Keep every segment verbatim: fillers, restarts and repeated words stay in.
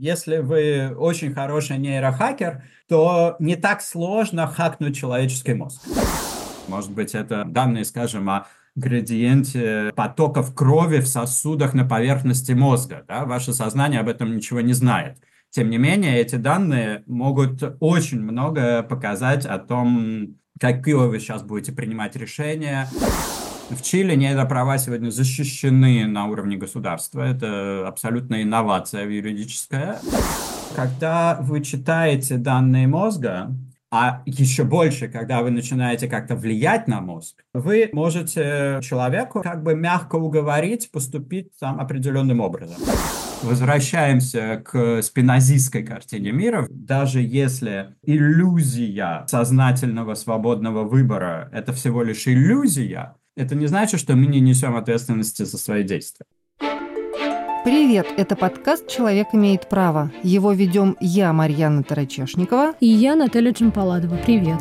Если вы очень хороший нейрохакер, то не так сложно хакнуть человеческий мозг. Может быть, это данные, скажем, о градиенте потоков крови в сосудах на поверхности мозга. Да? Ваше сознание об этом ничего не знает. Тем не менее, эти данные могут очень много показать о том, какие вы сейчас будете принимать решения. В Чили нейропрова сегодня защищены на уровне государства. Это абсолютная инновация юридическая. Когда вы читаете данные мозга, а еще больше, когда вы начинаете как-то влиять на мозг, вы можете человеку как бы мягко уговорить поступить там определенным образом. Возвращаемся к спинозистской картине мира. Даже если иллюзия сознательного свободного выбора – это всего лишь иллюзия, это не значит, что мы не несем ответственности за свои действия. Привет, это подкаст «Человек имеет право». Его ведем я, Марьяна Тарачешникова. И я, Наталья Джампаладова. Привет.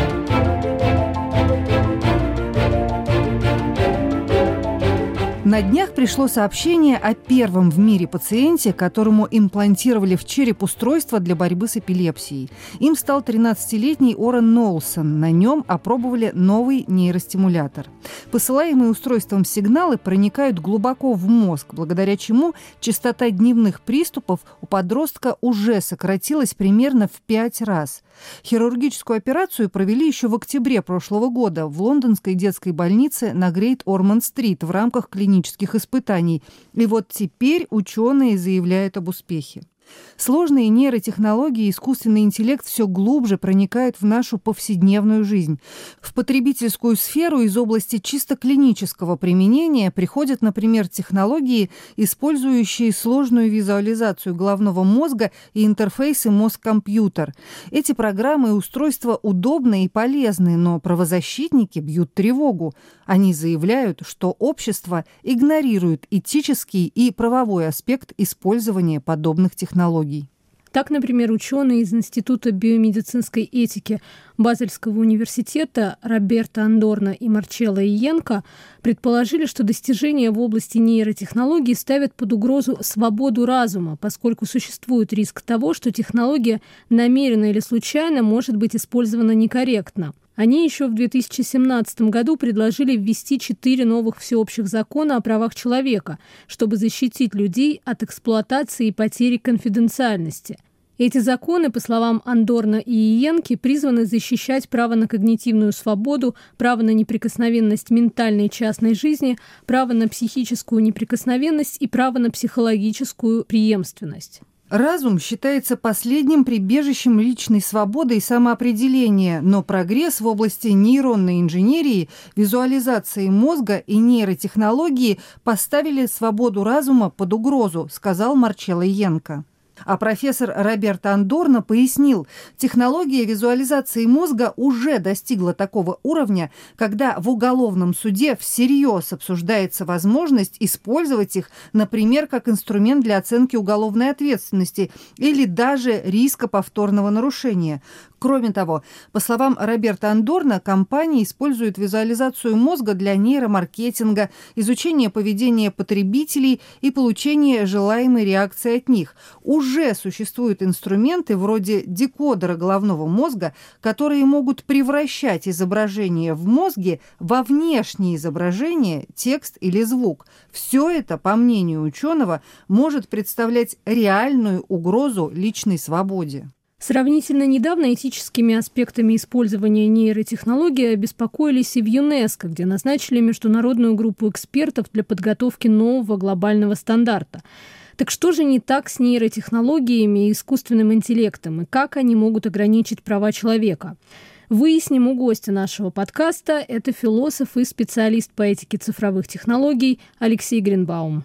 На днях пришло сообщение о первом в мире пациенте, которому имплантировали в череп устройство для борьбы с эпилепсией. Им стал тринадцатилетний Орен Ноулсон. На нем опробовали новый нейростимулятор. Посылаемые устройством сигналы проникают глубоко в мозг, благодаря чему частота дневных приступов у подростка уже сократилась примерно в пять раз. Хирургическую операцию провели еще в октябре прошлого года в лондонской детской больнице на Грейт Ормонд-стрит в рамках клинических испытаний. И вот теперь ученые заявляют об успехе. Сложные нейротехнологии и искусственный интеллект все глубже проникают в нашу повседневную жизнь. В потребительскую сферу из области чисто клинического применения приходят, например, технологии, использующие сложную визуализацию головного мозга и интерфейсы мозг-компьютер. Эти программы и устройства удобны и полезны, но правозащитники бьют тревогу. Они заявляют, что общество игнорирует этический и правовой аспект использования подобных технологий. технологий. Так, например, ученые из Института биомедицинской этики Базельского университета Роберто Андорно и Марчелло Иенко предположили, что достижения в области нейротехнологий ставят под угрозу свободу разума, поскольку существует риск того, что технология намеренно или случайно может быть использована некорректно. Они еще в две тысячи семнадцатом году предложили ввести четыре новых всеобщих закона о правах человека, чтобы защитить людей от эксплуатации и потери конфиденциальности. Эти законы, по словам Андорно и Иенки, призваны защищать право на когнитивную свободу, право на неприкосновенность ментальной и частной жизни, право на психическую неприкосновенность и право на психологическую преемственность. Разум считается последним прибежищем личной свободы и самоопределения, но прогресс в области нейронной инженерии, визуализации мозга и нейротехнологии поставили свободу разума под угрозу, сказал Марчелло Иенко. А профессор Роберто Андорно пояснил, технология визуализации мозга уже достигла такого уровня, когда в уголовном суде всерьез обсуждается возможность использовать их, например, как инструмент для оценки уголовной ответственности или даже риска повторного нарушения. Кроме того, по словам Роберто Андорно, компании используют визуализацию мозга для нейромаркетинга, изучения поведения потребителей и получения желаемой реакции от них. Уже существуют инструменты вроде декодера головного мозга, которые могут превращать изображение в мозге во внешнее изображение, текст или звук. Все это, по мнению ученого, может представлять реальную угрозу личной свободе. Сравнительно недавно этическими аспектами использования нейротехнологий обеспокоились и в ЮНЕСКО, где назначили международную группу экспертов для подготовки нового глобального стандарта. Так что же не так с нейротехнологиями и искусственным интеллектом, и как они могут ограничить права человека? Выясним у гостя нашего подкаста. Это философ и специалист по этике цифровых технологий Алексей Гринбаум.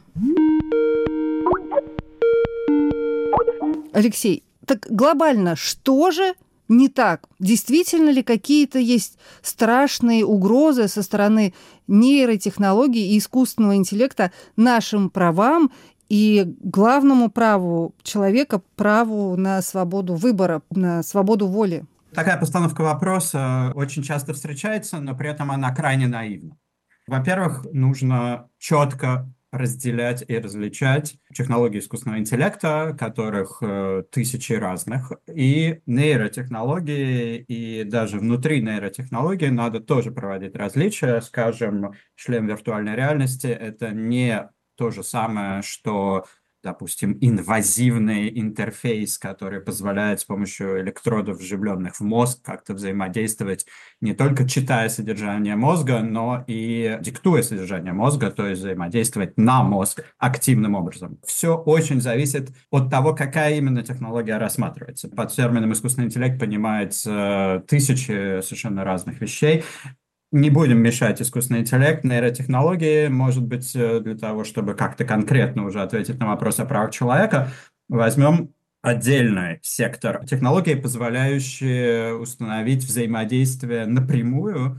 Алексей, так глобально, что же не так? Действительно ли какие-то есть страшные угрозы со стороны нейротехнологий и искусственного интеллекта нашим правам и главному праву человека, праву на свободу выбора, на свободу воли? Такая постановка вопроса очень часто встречается, но при этом она крайне наивна. Во-первых, нужно четко разделять и различать технологии искусственного интеллекта, которых э, тысячи разных, и нейротехнологии, и даже внутри нейротехнологий надо тоже проводить различия. Скажем, шлем виртуальной реальности — это не то же самое, что, допустим, инвазивный интерфейс, который позволяет с помощью электродов, вживленных в мозг, как-то взаимодействовать, не только читая содержание мозга, но и диктуя содержание мозга, то есть взаимодействовать на мозг активным образом. Все очень зависит от того, какая именно технология рассматривается. Под термином искусственный интеллект понимается тысячи совершенно разных вещей. Не будем мешать искусственный интеллект, нейротехнологии, может быть, для того, чтобы как-то конкретно уже ответить на вопрос о правах человека, возьмем отдельный сектор технологий, позволяющие установить взаимодействие напрямую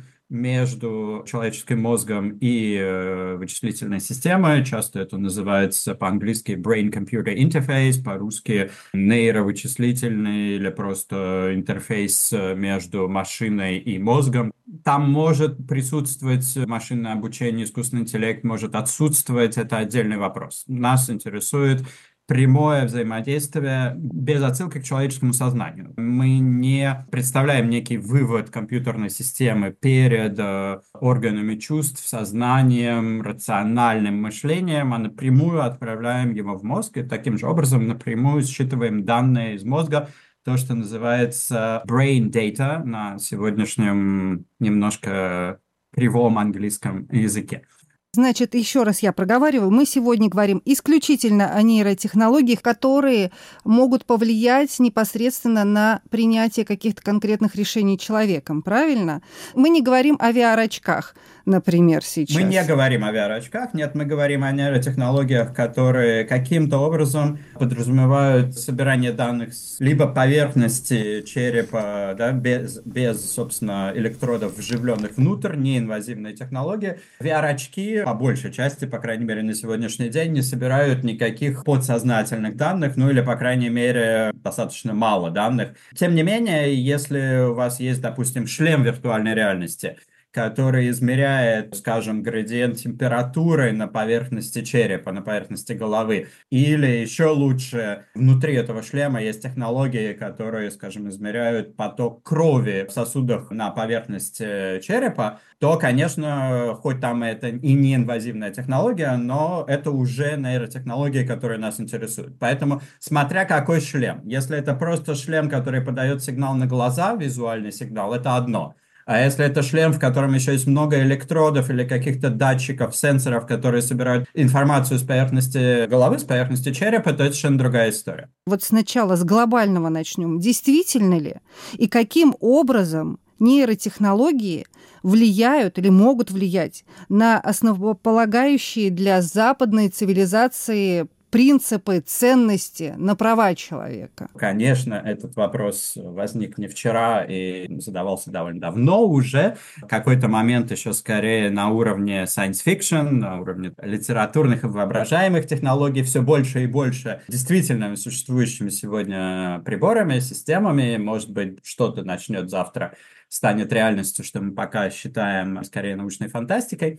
между человеческим мозгом и э, вычислительной системой. Часто это называется по-английски brain-computer interface, по-русски нейровычислительный или просто интерфейс между машиной и мозгом. Там может присутствовать машинное обучение, искусственный интеллект может отсутствовать, это отдельный вопрос. Нас интересует прямое взаимодействие без отсылки к человеческому сознанию. Мы не представляем некий вывод компьютерной системы перед э, органами чувств, сознанием, рациональным мышлением, а напрямую отправляем его в мозг и таким же образом напрямую считываем данные из мозга, то, что называется brain data на сегодняшнем немножко кривом английском языке. Значит, еще раз я проговариваю, мы сегодня говорим исключительно о нейротехнологиях, которые могут повлиять непосредственно на принятие каких-то конкретных решений человеком, правильно? Мы не говорим о ви ар-очках, например, сейчас. Мы не говорим о ви ар-очках, нет, мы говорим о нейротехнологиях, которые каким-то образом подразумевают собирание данных с либо поверхности черепа, да, без, без, собственно, электродов, вживленных внутрь, неинвазивные технологии. ви ар-очки по большей части, по крайней мере, на сегодняшний день не собирают никаких подсознательных данных, ну или, по крайней мере, достаточно мало данных. Тем не менее, если у вас есть, допустим, шлем виртуальной реальности, который измеряет, скажем, градиент температуры на поверхности черепа, на поверхности головы. Или еще лучше, внутри этого шлема есть технологии, которые, скажем, измеряют поток крови в сосудах на поверхности черепа, то, конечно, хоть там это и не инвазивная технология, но это уже нейротехнологии, которые нас интересуют. Поэтому, смотря какой шлем. Если это просто шлем, который подает сигнал на глаза, визуальный сигнал, это одно. А если это шлем, в котором еще есть много электродов или каких-то датчиков, сенсоров, которые собирают информацию с поверхности головы, с поверхности черепа, то это совершенно другая история. Вот сначала с глобального начнем. Действительно ли и каким образом нейротехнологии влияют или могут влиять на основополагающие для западной цивилизации принципы, ценности, на права человека? Конечно, этот вопрос возник не вчера и задавался довольно давно уже. В какой-то момент еще скорее на уровне science fiction, на уровне литературных и воображаемых технологий все больше и больше действительно существующими сегодня приборами, системами. Может быть, что-то начнет завтра станет реальностью, что мы пока считаем скорее научной фантастикой.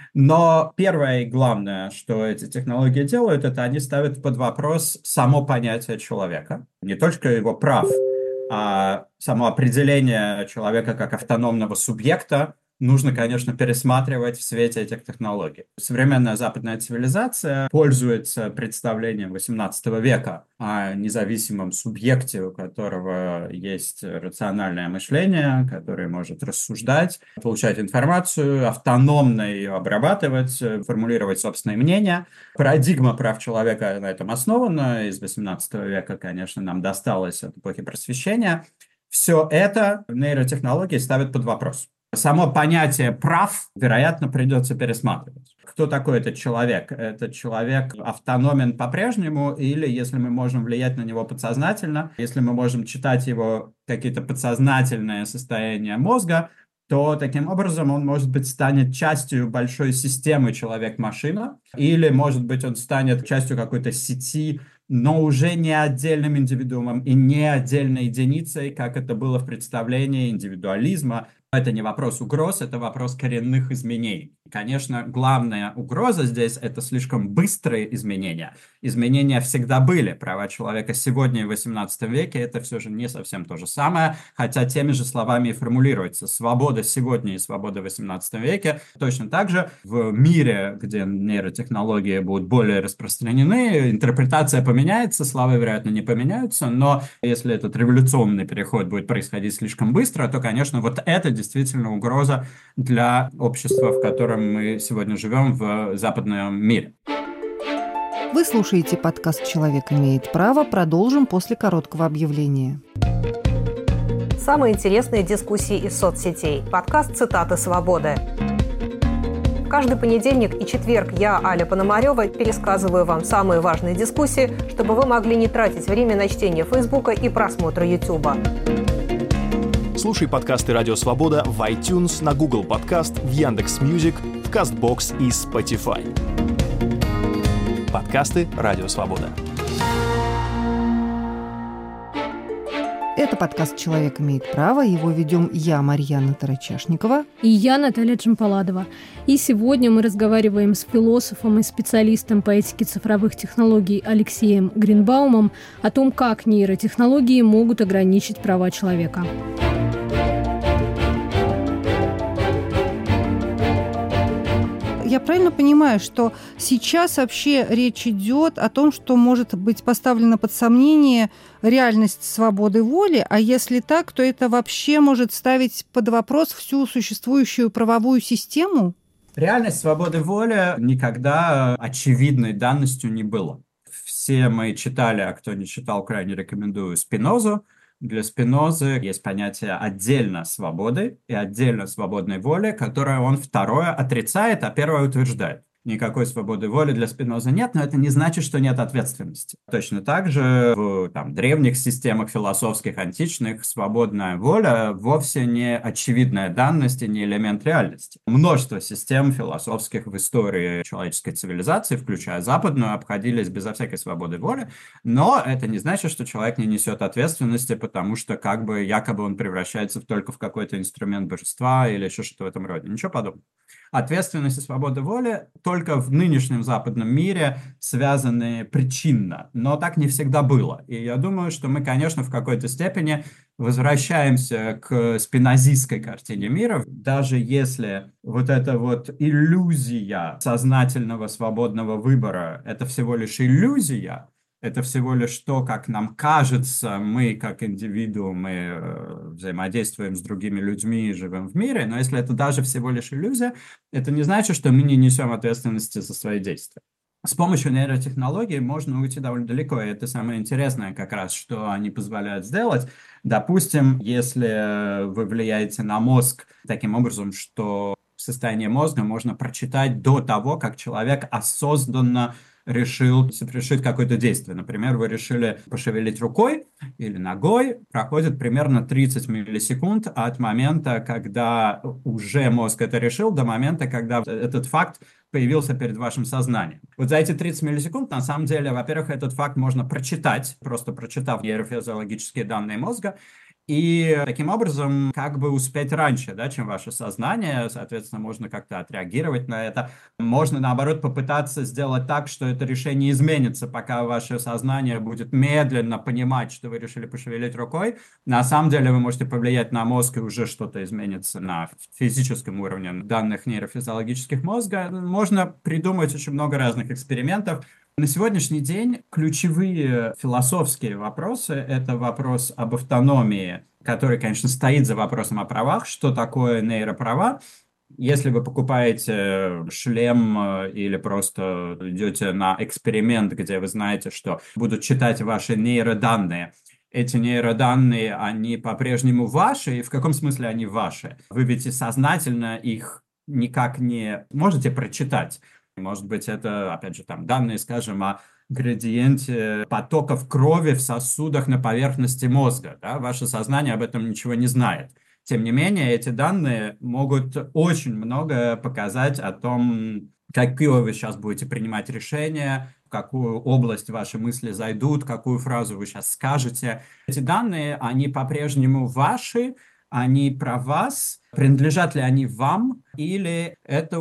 Но первое и главное, что эти технологии делают, это они ставят под вопрос само понятие человека. Не только его прав, а само определение человека как автономного субъекта нужно, конечно, пересматривать в свете этих технологий. Современная западная цивилизация пользуется представлением восемнадцатого века о независимом субъекте, у которого есть рациональное мышление, который может рассуждать, получать информацию, автономно ее обрабатывать, формулировать собственные мнения. Парадигма прав человека на этом основана. Из восемнадцатого века, конечно, нам досталось от эпохи Просвещения. Все это нейротехнологии ставят под вопрос. Само понятие прав, вероятно, придется пересматривать. Кто такой этот человек? Этот человек автономен по-прежнему, или если мы можем влиять на него подсознательно, если мы можем читать его какие-то подсознательные состояния мозга, то таким образом он, может быть, станет частью большой системы человек-машина, или, может быть, он станет частью какой-то сети, но уже не отдельным индивидуумом и не отдельной единицей, как это было в представлении индивидуализма. Это не вопрос угроз, это вопрос коренных изменений. Конечно, главная угроза здесь – это слишком быстрые изменения. Изменения всегда были. Права человека сегодня и в восемнадцатом веке – это все же не совсем то же самое, хотя теми же словами и формулируется. Свобода сегодня и свобода в восемнадцатом веке точно так же. В мире, где нейротехнологии будут более распространены, интерпретация поменяется, слова, вероятно, не поменяются, но если этот революционный переход будет происходить слишком быстро, то, конечно, вот это действительно угроза для общества, в котором мы сегодня живем в западном мире. Вы слушаете подкаст «Человек имеет право». Продолжим после короткого объявления. Самые интересные дискуссии из соцсетей. Подкаст «Цитаты свободы». Каждый понедельник и четверг я, Аля Пономарева, пересказываю вам самые важные дискуссии, чтобы вы могли не тратить время на чтение Фейсбука и просмотр Ютуба. Слушай подкасты «Радио Свобода» в iTunes, на Google Подкаст, в Яндекс.Мьюзик, в Castbox и Spotify. Подкасты «Радио Свобода». Это подкаст «Человек имеет право». Его ведем я, Марьяна Тарачашникова. И я, Наталья Джампаладова. И сегодня мы разговариваем с философом и специалистом по этике цифровых технологий Алексеем Гринбаумом о том, как нейротехнологии могут ограничить права человека. Я правильно понимаю, что сейчас вообще речь идет о том, что может быть поставлена под сомнение реальность свободы воли, а если так, то это вообще может ставить под вопрос всю существующую правовую систему? Реальность свободы воли никогда очевидной данностью не была. Все мы читали, а кто не читал, крайне рекомендую Спинозу. Для Спинозы есть понятие отдельно свободы и отдельно свободной воли, которое он второе отрицает, а первое утверждает. Никакой свободы воли для Спинозы нет, но это не значит, что нет ответственности. Точно так же в там, древних системах философских, античных, свободная воля вовсе не очевидная данность и не элемент реальности. Множество систем философских в истории человеческой цивилизации, включая западную, обходились безо всякой свободы воли, но это не значит, что человек не несет ответственности, потому что как бы якобы он превращается только в какой-то инструмент божества или еще что-то в этом роде. Ничего подобного. Ответственность и свобода воли только в нынешнем западном мире связаны причинно, но так не всегда было. И я думаю, что мы, конечно, в какой-то степени возвращаемся к спинозистской картине мира, даже если вот эта вот иллюзия сознательного свободного выбора – это всего лишь иллюзия, это всего лишь то, как нам кажется, мы как индивидуумы э, взаимодействуем с другими людьми и живем в мире, но если это даже всего лишь иллюзия, это не значит, что мы не несем ответственности за свои действия. С помощью нейротехнологий можно уйти довольно далеко, и это самое интересное как раз, что они позволяют сделать. Допустим, если вы влияете на мозг таким образом, что состояние мозга можно прочитать до того, как человек осознанно решил совершить какое-то действие. Например, вы решили пошевелить рукой или ногой, проходит примерно тридцать миллисекунд от момента, когда уже мозг это решил, до момента, когда этот факт появился перед вашим сознанием. Вот за эти тридцать миллисекунд, на самом деле, во-первых, этот факт можно прочитать, просто прочитав нейрофизиологические данные мозга, и таким образом как бы успеть раньше, да, чем ваше сознание, соответственно, можно как-то отреагировать на это. Можно, наоборот, попытаться сделать так, что это решение изменится, пока ваше сознание будет медленно понимать, что вы решили пошевелить рукой. На самом деле вы можете повлиять на мозг, и уже что-то изменится на физическом уровне данных нейрофизиологических мозга. Можно придумать очень много разных экспериментов. На сегодняшний день ключевые философские вопросы – это вопрос об автономии, который, конечно, стоит за вопросом о правах. Что такое нейропрова? Если вы покупаете шлем или просто идете на эксперимент, где вы знаете, что будут читать ваши нейроданные, эти нейроданные, они по-прежнему ваши, и в каком смысле они ваши? Вы ведь и сознательно их никак не можете прочитать. Может быть, это, опять же, там данные, скажем, о градиенте потоков крови в сосудах на поверхности мозга. Да? Ваше сознание об этом ничего не знает. Тем не менее, эти данные могут очень много показать о том, какие вы сейчас будете принимать решения, в какую область ваши мысли зайдут, какую фразу вы сейчас скажете. Эти данные, они по-прежнему ваши, они про вас, принадлежат ли они вам, или это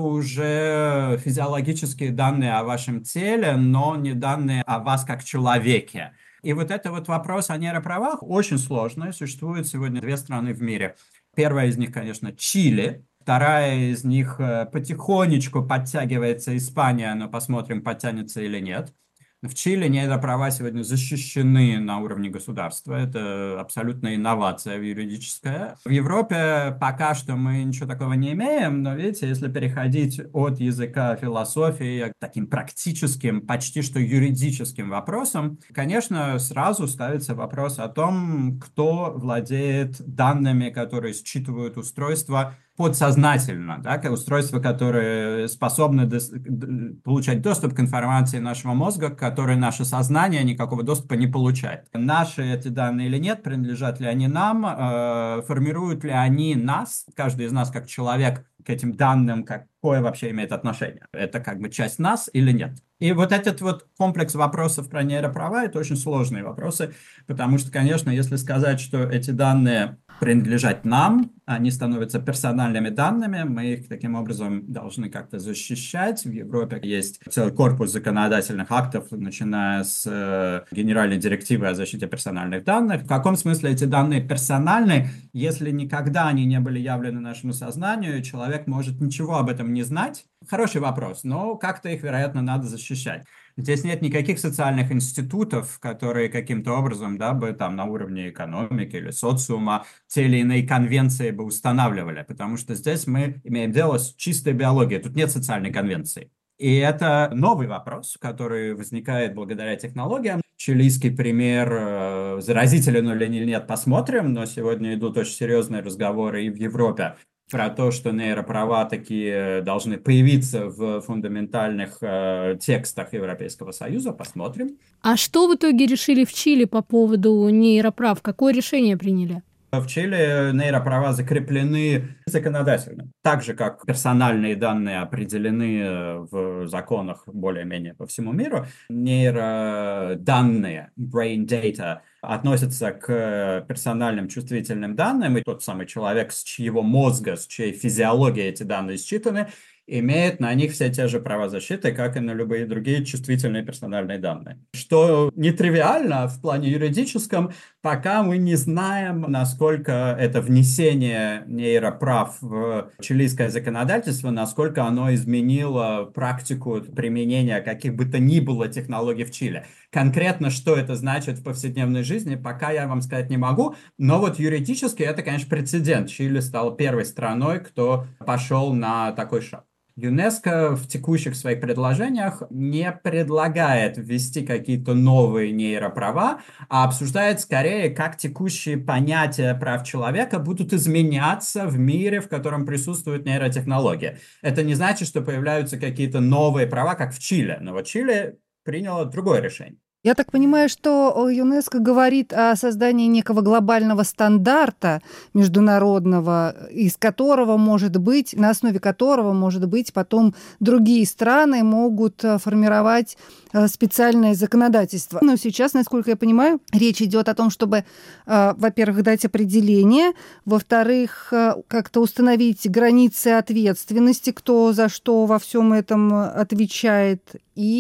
уже физиологические данные о вашем теле, но не данные о вас как человеке. И вот это вот вопрос о нейроправах очень сложный. Существует сегодня две страны в мире. Первая из них, конечно, Чили. Вторая из них потихонечку подтягивается Испания, но посмотрим, подтянется или нет. В Чили нейроправа сегодня защищены на уровне государства. Это абсолютная инновация юридическая. В Европе пока что мы ничего такого не имеем, но видите, если переходить от языка философии к таким практическим, почти что юридическим вопросам, конечно, сразу ставится вопрос о том, кто владеет данными, которые считывают устройства подсознательно, да, устройства, которые способны до- получать доступ к информации нашего мозга, к которой наше сознание никакого доступа не получает. Наши эти данные или нет, принадлежат ли они нам, э, формируют ли они нас, каждый из нас как человек, к этим данным, какое вообще имеет отношение. Это как бы часть нас или нет. И вот этот вот комплекс вопросов про нейроправа – это очень сложные вопросы, потому что, конечно, если сказать, что эти данные принадлежат нам, они становятся персональными данными, мы их таким образом должны как-то защищать. В Европе есть целый корпус законодательных актов, начиная с э, Генеральной директивы о защите персональных данных. В каком смысле эти данные персональны, если никогда они не были явлены нашему сознанию, человек может ничего об этом не знать? Хороший вопрос, но как-то их, вероятно, надо защищать. Здесь нет никаких социальных институтов, которые каким-то образом, да, бы там на уровне экономики или социума те или иные конвенции бы устанавливали, потому что здесь мы имеем дело с чистой биологией, тут нет социальной конвенции. И это новый вопрос, который возникает благодаря технологиям. Чилийский пример, э, заразителен или нет, посмотрим, но сегодня идут очень серьезные разговоры и в Европе про то, что нейроправа такие должны появиться в фундаментальных э, текстах Европейского Союза. Посмотрим. А что в итоге решили в Чили по поводу нейроправ? Какое решение приняли? В Чили нейроправа закреплены законодательно. Так же, как персональные данные определены в законах более-менее по всему миру, нейроданные, brain data, относятся к персональным чувствительным данным, и тот самый человек, с чьего мозга, с чьей физиологии эти данные считаны, имеет на них все те же права защиты, как и на любые другие чувствительные персональные данные. Что нетривиально в плане юридическом, пока мы не знаем, насколько это внесение нейроправ в чилийское законодательство, насколько оно изменило практику применения каких бы то ни было технологий в Чили. Конкретно, что это значит в повседневной жизни, пока я вам сказать не могу, но вот юридически это, конечно, прецедент. Чили стал первой страной, кто пошел на такой шаг. ЮНЕСКО в текущих своих предложениях не предлагает ввести какие-то новые нейроправа, а обсуждает скорее, как текущие понятия прав человека будут изменяться в мире, в котором присутствует нейротехнология. Это не значит, что появляются какие-то новые права, как в Чили, но вот Чили приняло другое решение. Я так понимаю, что ЮНЕСКО говорит о создании некого глобального стандарта международного, из которого может быть, на основе которого, может быть, потом другие страны могут формировать специальное законодательство. Но сейчас, насколько я понимаю, речь идет о том, чтобы, во-первых, дать определение, во-вторых, как-то установить границы ответственности, кто за что во всем этом отвечает,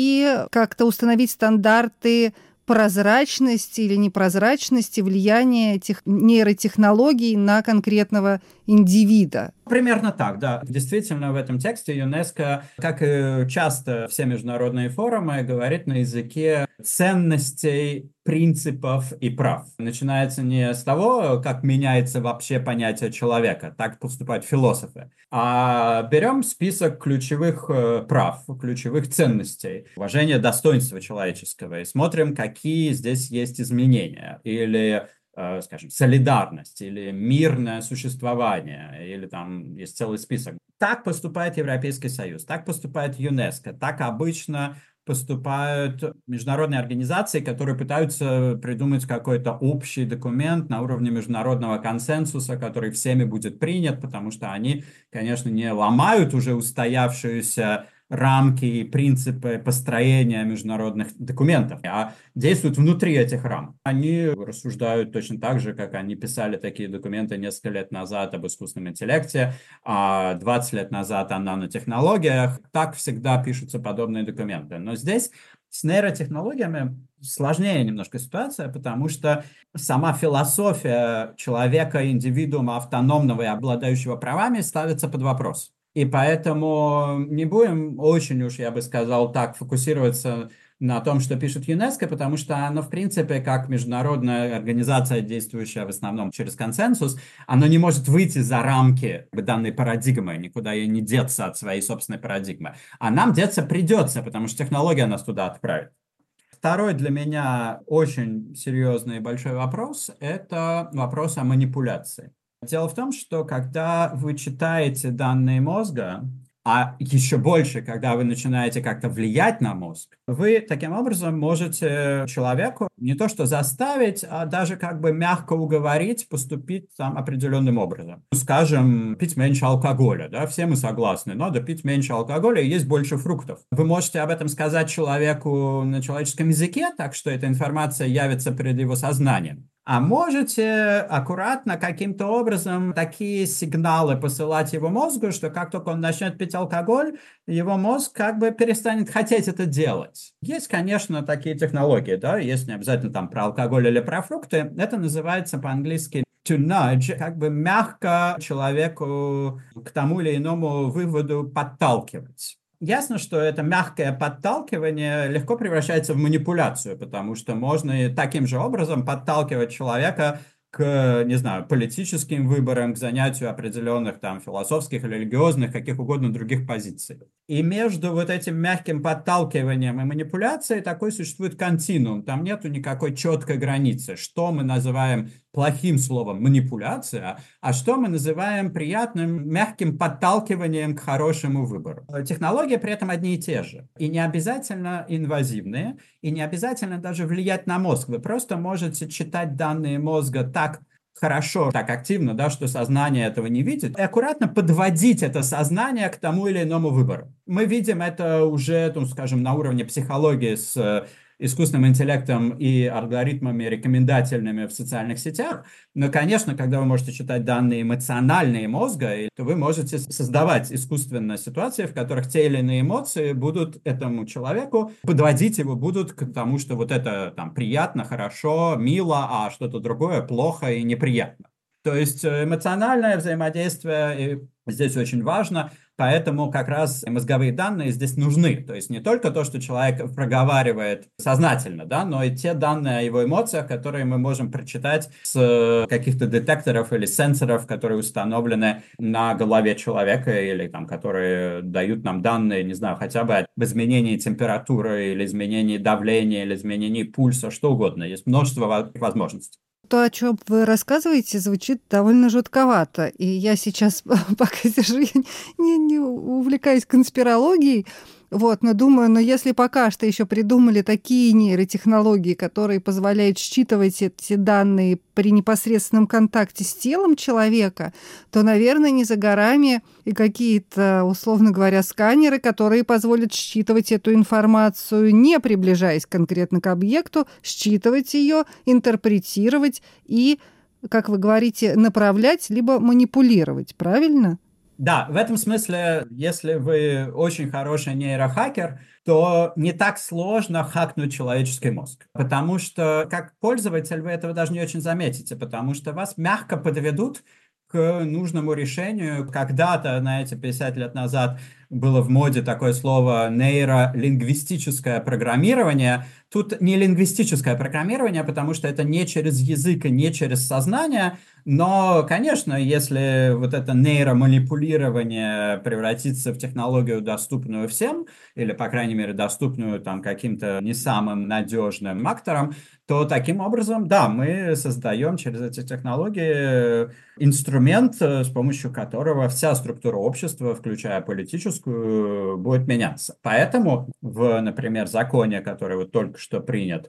и как-то установить стандарты прозрачности или непрозрачности влияния этих нейротехнологий на конкретного индивида. Примерно так, да. Действительно, в этом тексте ЮНЕСКО, как и часто все международные форумы, говорит на языке ценностей, принципов и прав. Начинается не с того, как меняется вообще понятие человека, так поступают философы, а берем список ключевых прав, ключевых ценностей, уважение достоинства человеческого и смотрим, какие здесь есть изменения или, скажем, солидарность или мирное существование, или там есть целый список. Так поступает Европейский Союз, так поступает ЮНЕСКО, так обычно поступают международные организации, которые пытаются придумать какой-то общий документ на уровне международного консенсуса, который всеми будет принят, потому что они, конечно, не ломают уже устоявшуюся рамки и принципы построения международных документов, а действуют внутри этих рамок. Они рассуждают точно так же, как они писали такие документы несколько лет назад об искусственном интеллекте, а двадцать лет назад о нанотехнологиях. Так всегда пишутся подобные документы. Но здесь с нейротехнологиями сложнее немножко ситуация, потому что сама философия человека, индивидуума, автономного и обладающего правами ставится под вопрос. И поэтому не будем очень уж, я бы сказал так, фокусироваться на том, что пишет ЮНЕСКО, потому что оно, в принципе, как международная организация, действующая в основном через консенсус, оно не может выйти за рамки данной парадигмы, никуда ей не деться от своей собственной парадигмы. А нам деться придется, потому что технология нас туда отправит. Второй для меня очень серьезный и большой вопрос – это вопрос о манипуляции. Дело в том, что когда вы читаете данные мозга, а еще больше, когда вы начинаете как-то влиять на мозг, вы таким образом можете человеку не то что заставить, а даже как бы мягко уговорить поступить там определенным образом. Скажем, пить меньше алкоголя, да, все мы согласны, надо пить меньше алкоголя и есть больше фруктов. Вы можете об этом сказать человеку на человеческом языке, так что эта информация явится перед его сознанием. А можете аккуратно каким-то образом такие сигналы посылать его мозгу, что как только он начнет пить алкоголь, его мозг как бы перестанет хотеть это делать. Есть, конечно, такие технологии, да, есть не обязательно там про алкоголь или про фрукты. Это называется по-английски to nudge, как бы мягко человеку к тому или иному выводу подталкивать. Ясно, что это мягкое подталкивание легко превращается в манипуляцию, потому что можно и таким же образом подталкивать человека к, не знаю, политическим выборам, к занятию определенных там философских, религиозных, каких угодно других позиций. И между вот этим мягким подталкиванием и манипуляцией такой существует континуум. Там нету никакой четкой границы, что мы называем плохим словом манипуляция, а что мы называем приятным, мягким подталкиванием к хорошему выбору. Технологии при этом одни и те же. И не обязательно инвазивные, и не обязательно даже влиять на мозг. Вы просто можете читать данные мозга так хорошо, так активно, да, что сознание этого не видит, и аккуратно подводить это сознание к тому или иному выбору. Мы видим это уже, ну, скажем, на уровне психологии с искусственным интеллектом и алгоритмами рекомендательными в социальных сетях. Но, конечно, когда вы можете читать данные эмоциональные мозга, то вы можете создавать искусственные ситуации, в которых те или иные эмоции будут этому человеку, подводить его будут к тому, что вот это там приятно, хорошо, мило, а что-то другое плохо и неприятно. То есть эмоциональное взаимодействие здесь очень важно, поэтому как раз мозговые данные здесь нужны. То есть не только то, что человек проговаривает сознательно, да, но и те данные о его эмоциях, которые мы можем прочитать с каких-то детекторов или сенсоров, которые установлены на голове человека или там, которые дают нам данные, не знаю, хотя бы об изменении температуры или изменении давления или изменении пульса, что угодно. Есть множество возможностей. То, о чем вы рассказываете, звучит довольно жутковато. И я сейчас пока сижу, не, не увлекаюсь конспирологией, вот, но думаю, но если пока что еще придумали такие нейротехнологии, которые позволяют считывать эти данные при непосредственном контакте с телом человека, то, наверное, не за горами и какие-то, условно говоря, сканеры, которые позволят считывать эту информацию, не приближаясь конкретно к объекту, считывать ее, интерпретировать и, как вы говорите, направлять либо манипулировать, правильно? Да, в этом смысле, если вы очень хороший нейрохакер, то не так сложно хакнуть человеческий мозг. Потому что как пользователь вы этого даже не очень заметите, потому что вас мягко подведут к нужному решению. Когда-то, знаете, пятьдесят лет назад было в моде такое слово нейролингвистическое программирование. Тут не лингвистическое программирование, потому что это не через язык и не через сознание. Но, конечно, если вот это нейроманипулирование превратится в технологию, доступную всем, или, по крайней мере, доступную там каким-то не самым надежным акторам, то таким образом, да, мы создаем через эти технологии инструмент, с помощью которого вся структура общества, включая политическую, будет меняться. Поэтому в, например, законе, который вот только что принят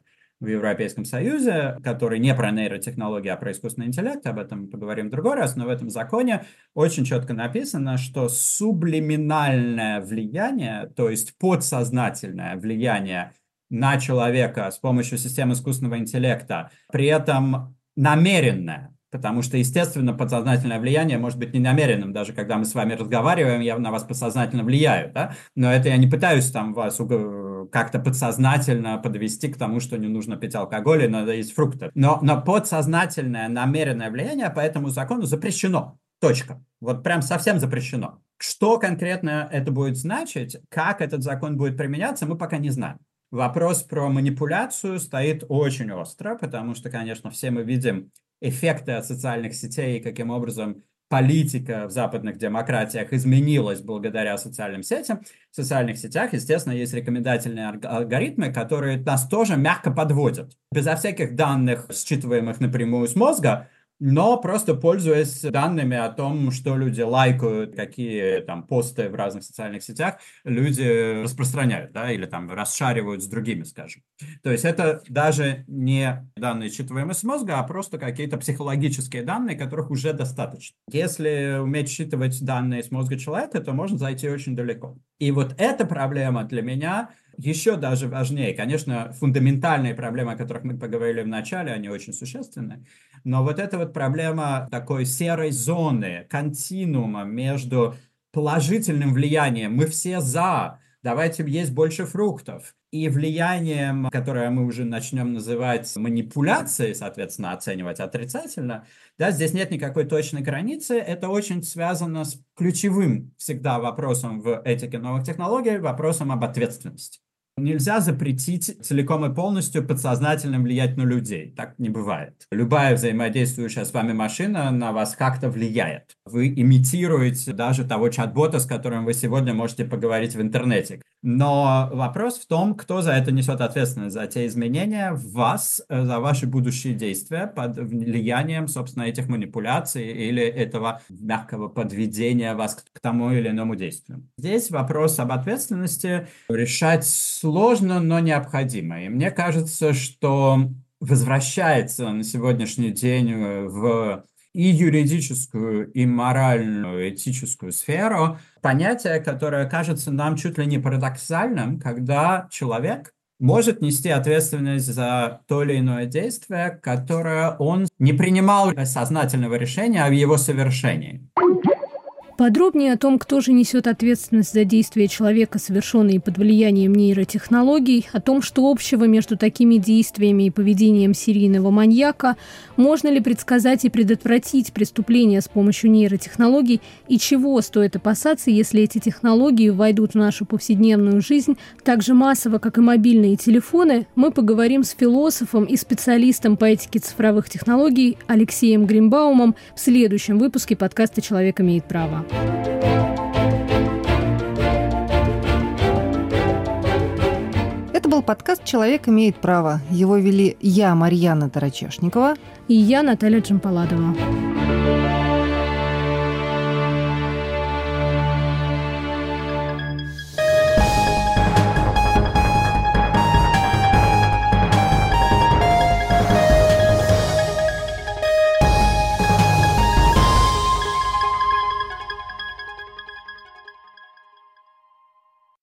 в Европейском Союзе, который не про нейротехнологии, а про искусственный интеллект, об этом мы поговорим в другой раз, но в этом законе очень четко написано, что сублиминальное влияние, то есть подсознательное влияние на человека с помощью системы искусственного интеллекта, при этом намеренное, потому что, естественно, подсознательное влияние может быть ненамеренным. Даже когда мы с вами разговариваем, я на вас подсознательно влияю, да? Но это я не пытаюсь там вас как-то подсознательно подвести к тому, что не нужно пить алкоголь и надо есть фрукты. Но, но подсознательное намеренное влияние по этому закону запрещено. Точка. Вот прям совсем запрещено. Что конкретно это будет значить, как этот закон будет применяться, мы пока не знаем. Вопрос про манипуляцию стоит очень остро, потому что, конечно, все мы видим эффекты от социальных сетей, каким образом политика в западных демократиях изменилась благодаря социальным сетям. В социальных сетях, естественно, есть рекомендательные алгоритмы, которые нас тоже мягко подводят. Безо всяких данных, считываемых напрямую с мозга, но просто пользуясь данными о том, что люди лайкают, какие там посты в разных социальных сетях люди распространяют, да, или там расшаривают с другими, скажем. То есть это даже не данные, считываемые с мозга, а просто какие-то психологические данные, которых уже достаточно. Если уметь считывать данные с мозга человека, то можно зайти очень далеко. И вот эта проблема для меня еще даже важнее. Конечно, фундаментальные проблемы, о которых мы поговорили в начале, они очень существенны. Но вот эта вот проблема такой серой зоны, континуума между положительным влиянием, мы все за, давайте есть больше фруктов, и влиянием, которое мы уже начнем называть манипуляцией, соответственно, оценивать отрицательно, да, здесь нет никакой точной границы. Это очень связано с ключевым всегда вопросом в этике новых технологий, вопросом об ответственности. Нельзя запретить целиком и полностью подсознательно влиять на людей. Так не бывает. Любая взаимодействующая с вами машина на вас как-то влияет. Вы имитируете даже того чат-бота, с которым вы сегодня можете поговорить в интернете. Но вопрос в том, кто за это несет ответственность, за те изменения в вас, за ваши будущие действия под влиянием, собственно, этих манипуляций или этого мягкого подведения вас к тому или иному действию. Здесь вопрос об ответственности решать сложно, но необходимо. И мне кажется, что возвращается на сегодняшний день в и юридическую, и моральную, этическую сферу понятие, которое кажется нам чуть ли не парадоксальным, когда человек может нести ответственность за то или иное действие, которое он не принимал сознательного решения о его совершении. Подробнее о том, кто же несет ответственность за действия человека, совершенные под влиянием нейротехнологий, о том, что общего между такими действиями и поведением серийного маньяка, можно ли предсказать и предотвратить преступления с помощью нейротехнологий и чего стоит опасаться, если эти технологии войдут в нашу повседневную жизнь так же массово, как и мобильные телефоны, мы поговорим с философом и специалистом по этике цифровых технологий Алексеем Гринбаумом в следующем выпуске подкаста «Человек имеет право». Это был подкаст «Человек имеет право». Его вели я, Марьяна Тарачешникова, и я, Наталья Джампаладова.